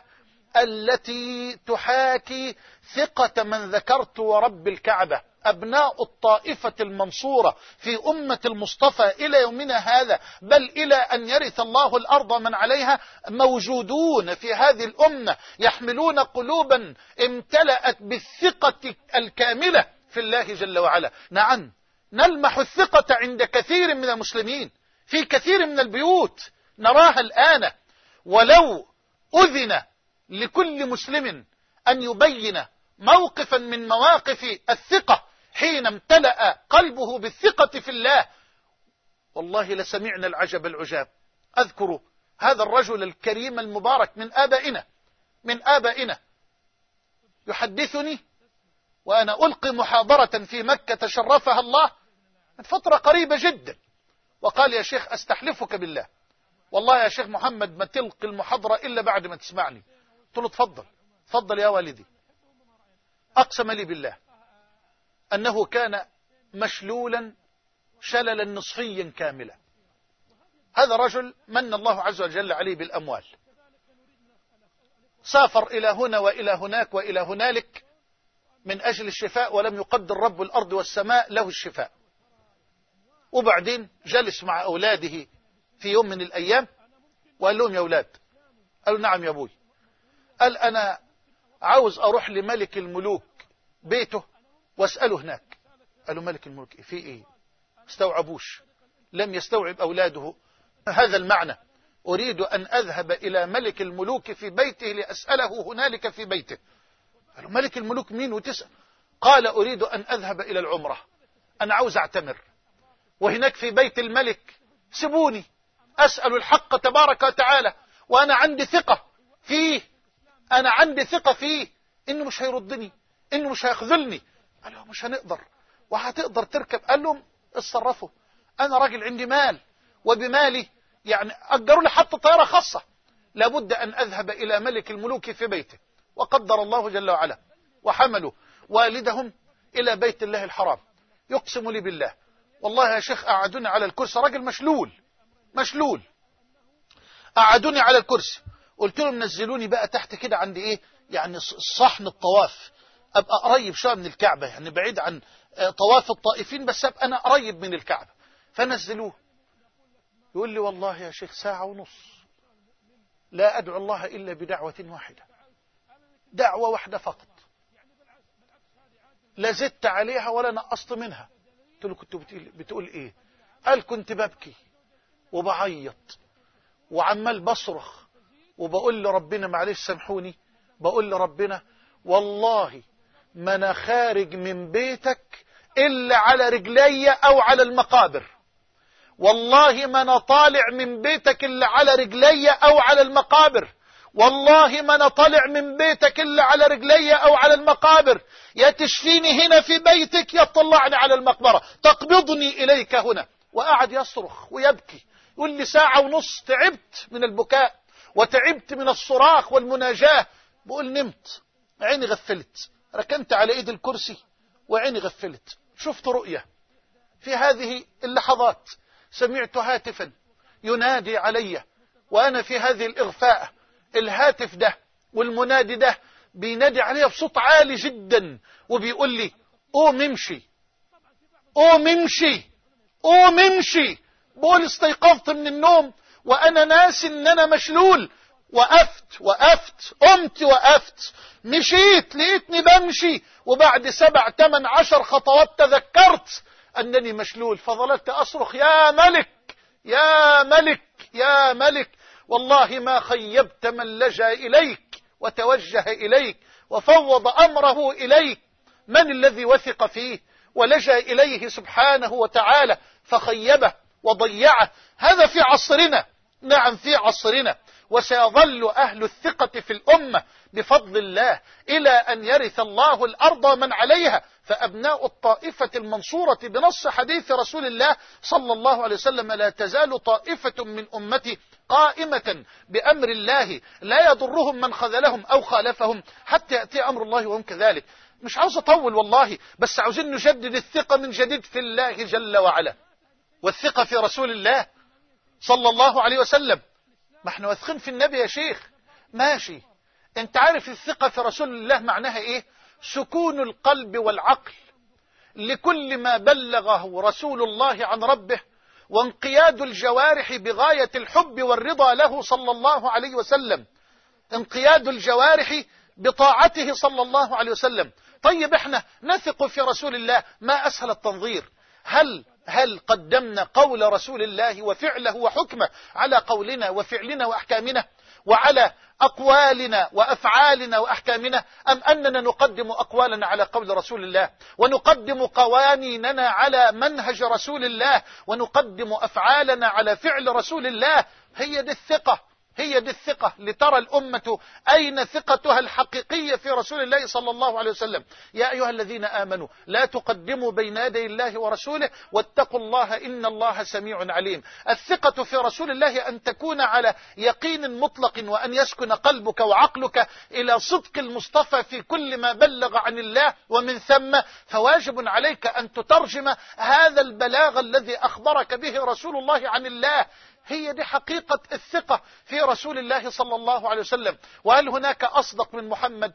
[SPEAKER 1] التي تحاكي ثقة من ذكرت ورب الكعبة. أبناء الطائفة المنصورة في أمة المصطفى إلى يومنا هذا، بل إلى أن يرث الله الأرض من عليها، موجودون في هذه الأمة يحملون قلوبا امتلأت بالثقة الكاملة في الله جل وعلا. نعم، نلمح الثقة عند كثير من المسلمين في كثير من البيوت نراها الآن، ولو أذن لكل مسلم أن يبين موقفا من مواقف الثقة حين امتلأ قلبه بالثقة في الله، والله لسمعنا العجب العجاب. أذكر هذا الرجل الكريم المبارك من آبائنا من آبائنا يحدثني وأنا ألقي محاضرة في مكة شرفها الله من فترة قريبة جدا، وقال يا شيخ أستحلفك بالله والله يا شيخ محمد ما تلقي المحاضرة إلا بعد ما تسمعني. قلت له تفضل تفضل يا والدي. أقسم لي بالله أنه كان مشلولا شللا نصفيا كاملا. هذا رجل من الله عز وجل عليه بالأموال، سافر إلى هنا وإلى هناك وإلى هنالك من أجل الشفاء، ولم يقدر رب الأرض والسماء له الشفاء. وبعدين جلس مع أولاده في يوم من الأيام وقال لهم يا أولاد، قالوا نعم يا أبوي، قال أنا عاوز أروح لملك الملوك بيته واسأله هناك. قالوا ملك الملوك في إيه؟ استوعبوش، لم يستوعب أولاده هذا المعنى، أريد أن أذهب إلى ملك الملوك في بيته لأسأله هنالك في بيته. قالوا ملك الملوك مين وتسأل؟ قال أريد أن أذهب إلى العمرة، أنا عاوز أعتمر، وهناك في بيت الملك سيبوني أسأل الحق تبارك وتعالى، وأنا عندي ثقة فيه، أنا عندي ثقة فيه إنه مش هيردني، إنه مش هيخذلني. قالوا مش هنقدر. وهتقدر تركب؟ قال لهم اتصرفوا، أنا راجل عندي مال، وبمالي يعني أجروا لي حتى طيارة خاصة، لابد أن أذهب إلى ملك الملوك في بيته. وقدر الله جل وعلا وحملوا والدهم إلى بيت الله الحرام. يقسم لي بالله والله يا شيخ قعدوني على الكرسي، راجل مشلول مشلول، قعدوني على الكرسي، قلت لهم نزلوني بقى تحت كده عندي ايه يعني صحن الطواف، ابقى قريب شويه من الكعبه، يعني بعيد عن طواف الطائفين بس ابقى انا قريب من الكعبه. فنزلوه. يقول لي والله يا شيخ ساعه ونص لا ادعو الله الا بدعوه واحده، دعوه واحده فقط، لا زدت عليها ولا نقصت منها. قلت له كنت بتقول ايه؟ قال كنت ببكي وبعيط وعمال بصرخ وبقول لربنا معلش سامحوني، بقول لربنا والله ما انا خارج من بيتك الا على رجلي او على المقابر، والله ما انا طالع من بيتك الا على رجلي او على المقابر، والله ما انا طالع من بيتك الا على رجلي او على المقابر، يا تشفيني هنا في بيتك يا تطلعني على المقبرة، تقبضني اليك هنا. وقعد يصرخ ويبكي. يقول لي ساعة ونص تعبت من البكاء وتعبت من الصراخ والمناجاة. بقول نمت، عيني غفلت، ركنت على ايد الكرسي وعيني غفلت. شفت رؤية في هذه اللحظات، سمعت هاتفا ينادي علي وانا في هذه الاغفاء. الهاتف ده والمنادي ده بينادي علي بصوت عالي جدا وبيقول لي قوم امشي، قوم امشي، قوم امشي. بقول استيقظت من النوم وانا ناسي ان انا مشلول. وقفت وقفت قمت وقفت مشيت، لقيتني بمشي، وبعد سبع تمن عشر خطوات تذكرت انني مشلول. فظلت اصرخ يا ملك يا ملك يا ملك، والله ما خيبت من لجأ إليك وتوجه إليك وفوض أمره إليك. من الذي وثق فيه ولجأ إليه سبحانه وتعالى فخيبه وضيعه؟ هذا في عصرنا، نعم في عصرنا. وسيظل أهل الثقة في الأمة بفضل الله إلى أن يرث الله الأرض ومن عليها. فأبناء الطائفة المنصورة بنص حديث رسول الله صلى الله عليه وسلم لا تزال طائفة من أمتي قائمة بأمر الله لا يضرهم من خذلهم أو خالفهم حتى يأتي أمر الله وهم كذلك. مش عاوز أطول والله، بس عاوزين نجدد الثقة من جديد في الله جل وعلا، والثقة في رسول الله صلى الله عليه وسلم. ما احنا واثقين في النبي يا شيخ، ماشي. انت عارف الثقة في رسول الله معناها ايه؟ سكون القلب والعقل لكل ما بلغه رسول الله عن ربه، وانقياد الجوارح بغاية الحب والرضا له صلى الله عليه وسلم، انقياد الجوارح بطاعته صلى الله عليه وسلم. طيب احنا نثق في رسول الله، ما أسهل التنظير. هل هل قدمنا قول رسول الله وفعله وحكمه على قولنا وفعلنا وأحكامنا، وعلى أقوالنا وأفعالنا وأحكامنا، أم أننا نقدم أقوالنا على قول رسول الله ونقدم قوانيننا على منهج رسول الله ونقدم أفعالنا على فعل رسول الله؟ هي دي الثقة، هي دي الثقة، لترى الأمة أين ثقتها الحقيقية في رسول الله صلى الله عليه وسلم. يا أيها الذين آمنوا لا تقدموا بين يدي الله ورسوله واتقوا الله إن الله سميع عليم. الثقة في رسول الله أن تكون على يقين مطلق، وأن يسكن قلبك وعقلك إلى صدق المصطفى في كل ما بلغ عن الله، ومن ثم فواجب عليك أن تترجم هذا البلاغ الذي أخبرك به رسول الله عن الله. هي دي حقيقة الثقة في رسول الله صلى الله عليه وسلم. وهل هناك أصدق من محمد؟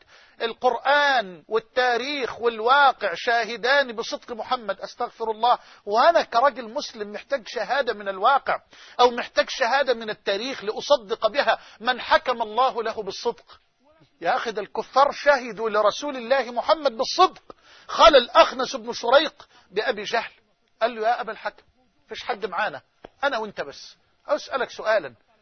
[SPEAKER 1] القرآن والتاريخ والواقع شاهدان بصدق محمد. أستغفر الله، وأنا كرجل مسلم محتاج شهادة من الواقع أو محتاج شهادة من التاريخ لأصدق بها من حكم الله له بالصدق. يا أخي ده الكفار شهدوا لرسول الله محمد بالصدق. قال الأخنس بن شريق بأبي جهل، قال له يا أبا الحكم فيش حد معانا، أنا وإنت بس، أسألك سؤالا،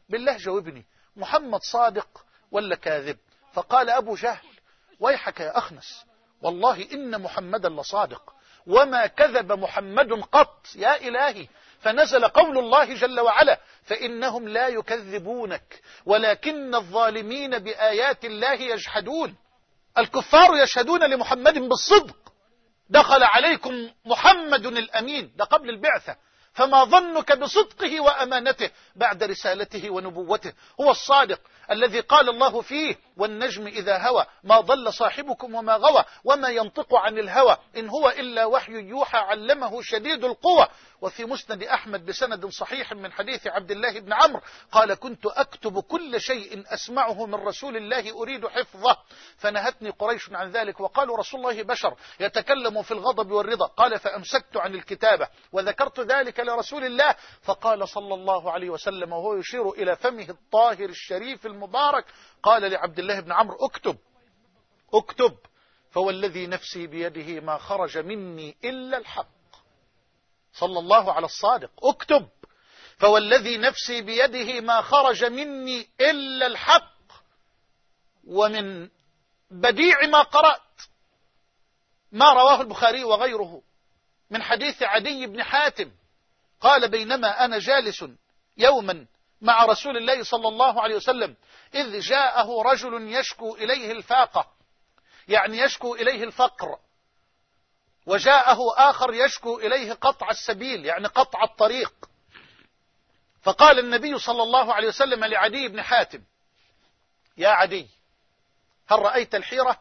[SPEAKER 1] بالله جاوبني، محمد صادق ولا كاذب؟ فقال أبو جهل ويحك يا أخنس، والله إن محمدا لصادق وما كذب محمد قط يا إلهي. فنزل قول الله جل وعلا فإنهم لا يكذبونك ولكن الظالمين بآيات الله يجحدون. الكفار يشهدون لمحمد بالصدق، دخل عليكم محمد الأمين، ده قبل البعثة، فما ظنك بصدقه وأمانته بعد رسالته ونبوته؟ هو الصادق الذي قال الله فيه والنجم إذا هوى ما ضل صاحبكم وما غوى وما ينطق عن الهوى إن هو إلا وحي يوحى علمه شديد القوى. وفي مسند أحمد بسند صحيح من حديث عبد الله بن عمرو قال كنت أكتب كل شيء أسمعه من رسول الله أريد حفظه فنهتني قريش عن ذلك وقالوا رسول الله بشر يتكلم في الغضب والرضا، قال فأمسكت عن الكتابة وذكرت ذلك لرسول الله فقال صلى الله عليه وسلم وهو يشير إلى فمه الطاهر الشريف المبارك قال لعبد الله بن عمرو اكتب اكتب فوالذي نفسي بيده ما خرج مني إلا الحق. صلى الله على الصادق، اكتب فوالذي نفسي بيده ما خرج مني إلا الحق. ومن بديع ما قرأت ما رواه البخاري وغيره من حديث عدي بن حاتم قال بينما أنا جالس يوما مع رسول الله صلى الله عليه وسلم إذ جاءه رجل يشكو إليه الفاقة، يعني يشكو إليه الفقر، وجاءه آخر يشكو إليه قطع السبيل يعني قطع الطريق. فقال النبي صلى الله عليه وسلم لعدي بن حاتم يا عدي هل رأيت الحيرة؟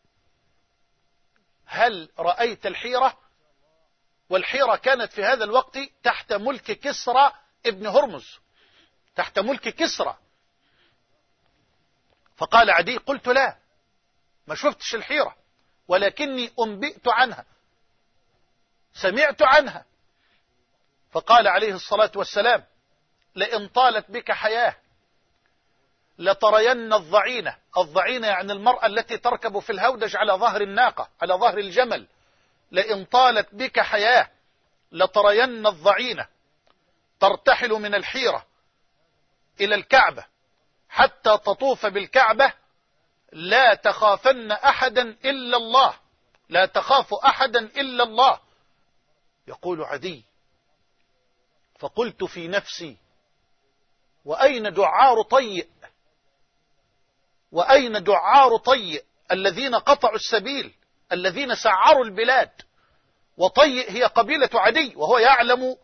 [SPEAKER 1] هل رأيت الحيرة؟ والحيرة كانت في هذا الوقت تحت ملك كسرى ابن هرمز، تحت ملك كسرى. فقال عدي قلت لا، ما شفتش الحيرة ولكني أنبئت عنها، سمعت عنها. فقال عليه الصلاة والسلام لئن طالت بك حياة لترين الضعينة، الضعينة يعني المرأة التي تركب في الهودج على ظهر الناقة على ظهر الجمل، لئن طالت بك حياة لترين الضعينة ترتحل من الحيرة إلى الكعبة حتى تطوف بالكعبة لا تخافن أحدا إلا الله، لا تخاف أحدا إلا الله. يقول عدي فقلت في نفسي وأين دعار طيء، وأين دعار طيء الذين قطعوا السبيل الذين سعروا البلاد، وطيء هي قبيلة عدي وهو يعلم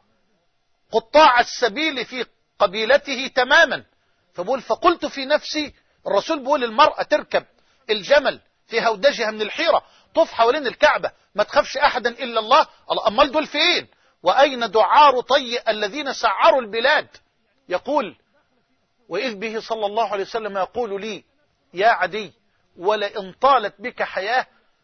[SPEAKER 1] قطاع السبيل في قبيلته تماما. فبقول فقلت في نفسي، الرسول بيقول المرأة تركب الجمل في هودجها من الحيرة طوف حوالين الكعبة ما تخافش أحدا إلا الله، أمال دول فين؟ وأين دعار طيء الذين سعروا البلاد؟ يقول وإذ به صلى الله عليه وسلم يقول لي يا عدي ولئن طالت بك حياة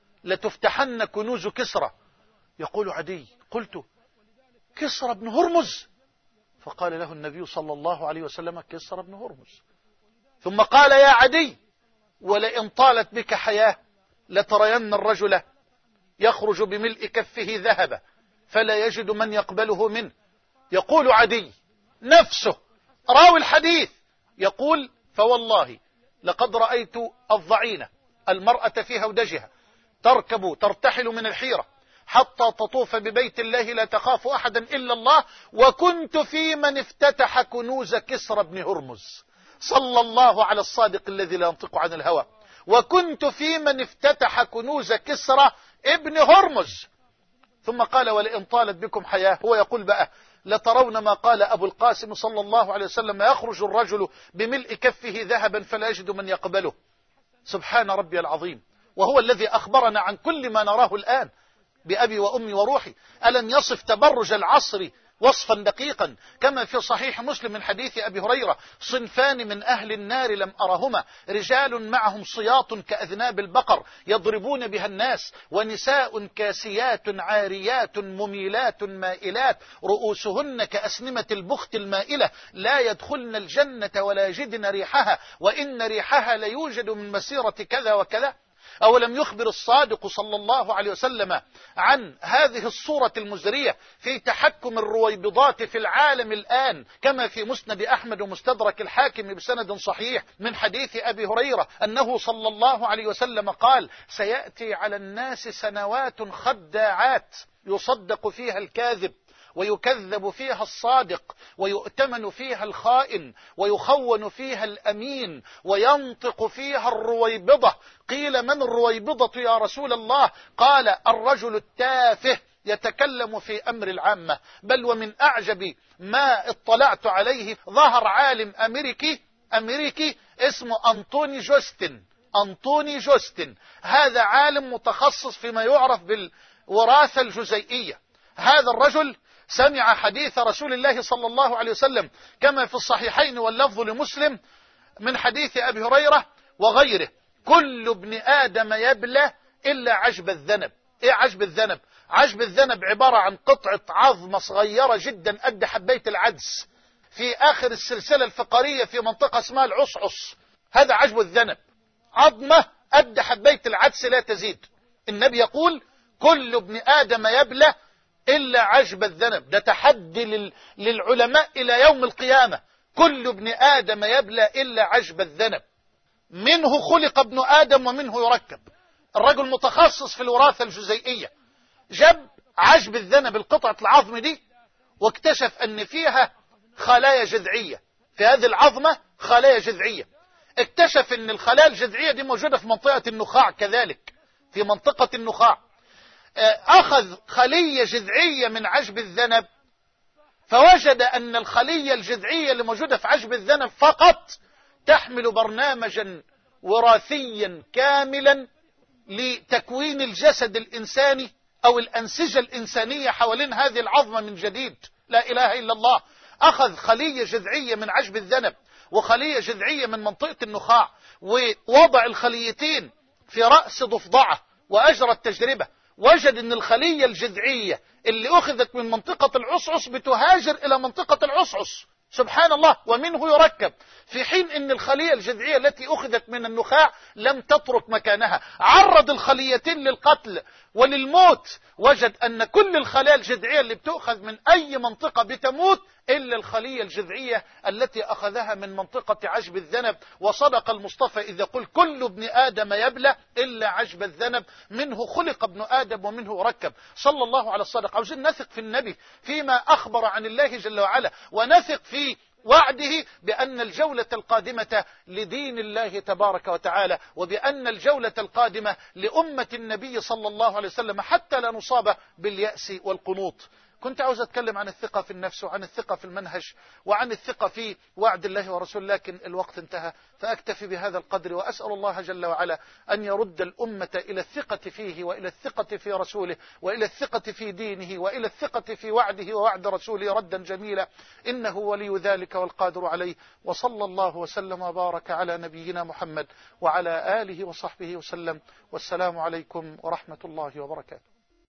[SPEAKER 1] لتفتحن كنوز كسرى. يقول عدي قلت كسرى بن هرمز؟ فقال له النبي صلى الله عليه وسلم كسرى بن هرمز. ثم قال يا عدي ولئن طالت بك حياة لترين الرجل يخرج بملء كفه ذهبا فلا يجد من يقبله منه. يقول عدي نفسه راوي الحديث يقول فوالله لقد رأيت الضعينة المرأة في هودجها تركب ترتحل من الحيرة حتى تطوف ببيت الله لا تخاف أحدا إلا الله، وكنت في من افتتح كنوز كسرى بن هرمز. صلى الله على الصادق الذي لا ينطق عن الهوى. وكنت في من افتتح كنوز كسرى ابن هرمز. ثم قال ولئن طالت بكم حياة، هو يقول بقى لترون ما قال أبو القاسم صلى الله عليه وسلم يخرج الرجل بملء كفه ذهبا فلا يجد من يقبله. سبحان ربي العظيم، وهو الذي أخبرنا عن كل ما نراه الآن بأبي وأمي وروحي. ألم يصف تبرج العصر وصفا دقيقا كما في صحيح مسلم من حديث أبي هريرة صنفان من أهل النار لم أرهما رجال معهم صياط كأذناب البقر يضربون بها الناس ونساء كاسيات عاريات مميلات مائلات رؤوسهن كأسنمة البخت المائلة لا يدخلن الجنة ولا يجدن ريحها وإن ريحها ليوجد من مسيرة كذا وكذا. أولم يخبر الصادق صلى الله عليه وسلم عن هذه الصورة المزرية في تحكم الرويبضات في العالم الآن، كما في مسند أحمد ومستدرك الحاكم بسند صحيح من حديث أبي هريرة أنه صلى الله عليه وسلم قال: سيأتي على الناس سنوات خداعات يصدق فيها الكاذب ويكذب فيها الصادق ويؤتمن فيها الخائن ويخون فيها الأمين وينطق فيها الرويبضة. قيل: من الرويبضة يا رسول الله؟ قال: الرجل التافه يتكلم في أمر العامة. بل ومن أعجب ما اطلعت عليه، ظهر عالم أمريكي أمريكي اسمه أنطوني جوستن أنطوني جوستن هذا عالم متخصص فيما يعرف بالوراثة الجزيئية. هذا الرجل سمع حديث رسول الله صلى الله عليه وسلم كما في الصحيحين واللفظ لمسلم من حديث أبي هريرة وغيره: كل ابن آدم يبلى إلا عجب الذنب. إيه عجب الذنب؟ عجب الذنب عبارة عن قطعة عظمة صغيرة جدا قد حبية العدس في آخر السلسلة الفقرية في منطقة اسمها العصعص. هذا عجب الذنب، عظمة قد حبية العدس لا تزيد. النبي يقول: كل ابن آدم يبلى إلا عجب الذنب. ده تحدي لل... للعلماء إلى يوم القيامة. كل ابن آدم يبلى إلا عجب الذنب. منه خلق ابن آدم ومنه يركب. الرجل متخصص في الوراثة الجزيئية، جاب عجب الذنب القطعة العظم دي واكتشف أن فيها خلايا جذعية، في هذه العظمة خلايا جذعية. اكتشف أن الخلايا الجذعية دي موجودة في منطقة النخاع، كذلك في منطقة النخاع. أخذ خلية جذعية من عجب الذنب فوجد أن الخلية الجذعية اللي موجودة في عجب الذنب فقط تحمل برنامجا وراثيا كاملا لتكوين الجسد الإنساني أو الأنسجة الإنسانية حوالين هذه العظمة من جديد. لا إله إلا الله. أخذ خلية جذعية من عجب الذنب وخلية جذعية من منطقة النخاع ووضع الخليتين في رأس ضفدعة وأجرى التجربة. وجد أن الخلية الجذعية اللي أخذت من منطقة العصعص بتهاجر إلى منطقة العصعص، سبحان الله، ومنه يركب، في حين أن الخلية الجذعية التي أخذت من النخاع لم تترك مكانها. عرض الخليتين للقتل وللموت، وجد أن كل الخلايا الجذعية اللي بتأخذ من أي منطقة بتموت إلا الخلية الجذعية التي أخذها من منطقة عجب الذنب. وصدق المصطفى إذا قل: كل ابن آدم يبلى إلا عجب الذنب، منه خلق ابن آدم ومنه ركب. صلى الله على الصادق. عاوزين نثق في النبي فيما أخبر عن الله جل وعلا، ونثق في وعده بأن الجولة القادمة لدين الله تبارك وتعالى، وبأن الجولة القادمة لأمة النبي صلى الله عليه وسلم، حتى لا نصاب باليأس والقنوط. كنت عاوز أتكلم عن الثقة في النفس وعن الثقة في المنهج وعن الثقة في وعد الله ورسوله، لكن الوقت انتهى، فأكتفي بهذا القدر، وأسأل الله جل وعلا أن يرد الأمة إلى الثقة فيه وإلى الثقة في رسوله وإلى الثقة في دينه وإلى الثقة في وعده ووعد رسوله ردا جميلا، إنه ولي ذلك والقادر عليه. وصلى الله وسلم وبارك على نبينا محمد وعلى آله وصحبه وسلم، والسلام عليكم ورحمة الله وبركاته.